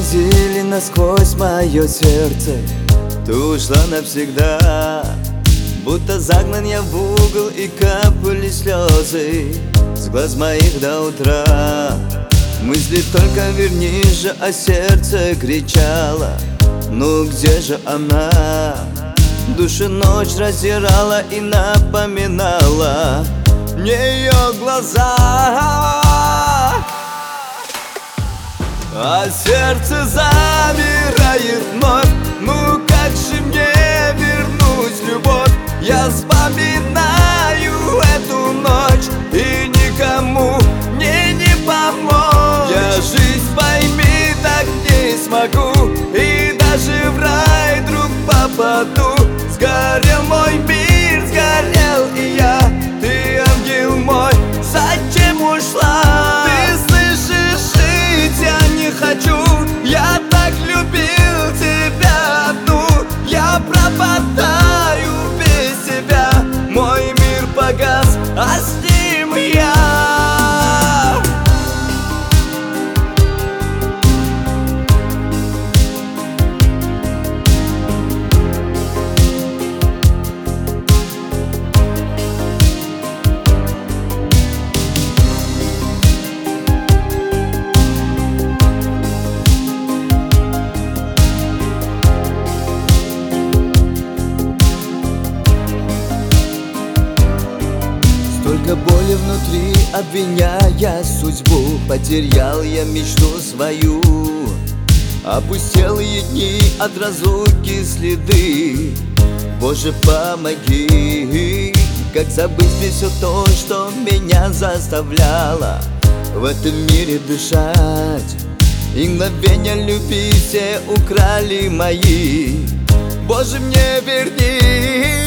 пронзили насквозь мое сердце. Ты ушла навсегда, будто загнан я в угол, и капали слезы с глаз моих до утра. Мысли только вернись же, а сердце кричало: ну где же она? Душу ночь раздирала и напоминала мне ее глаза. А сердце замирает вновь. Ну как же мне вернуть любовь? Я вспоминаю эту ночь, и никому мне не помочь. Я жизнь, пойми, так не смогу, и даже в рай вдруг попаду. Сгорел мой мир, сгорел и я. Ты, ангел мой, зачем ушла? Ты слышишь, жить я не хочу. Я так любил тебя одну. Я пропадаю без тебя. Мой мир погас, а с ним я. Столько боли внутри, обвиняя судьбу. Потерял я мечту свою. Опустелые дни, от разлуки следы. Боже, помоги, как забыть мне все то, что меня заставляло в этом мире дышать. И мгновенья любви все украли мои. Боже, мне верни.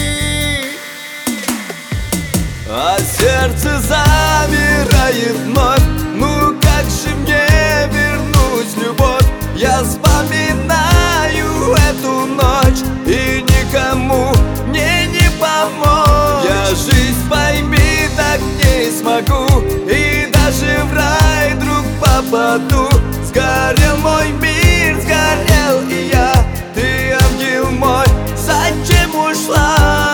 А сердце замирает вновь. Ну как же мне вернуть любовь? Я вспоминаю эту ночь, и никому мне не помочь. Я жизнь, пойми, так не смогу, и даже в рай вдруг попаду. Сгорел мой мир, сгорел и я. Ты, ангел мой, зачем ушла?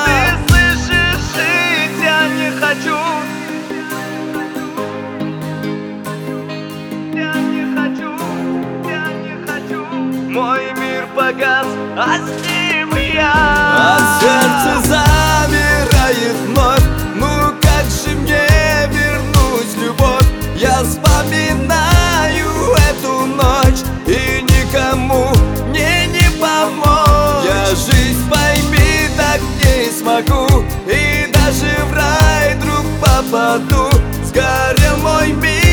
Мой мир погас, а с ним я. А сердце замирает вновь. Ну как же мне вернуть любовь? Я вспоминаю эту ночь, и никому мне не помочь. Я жизнь, пойми, так не смогу, и даже в рай вдруг попаду. Сгорел мой мир.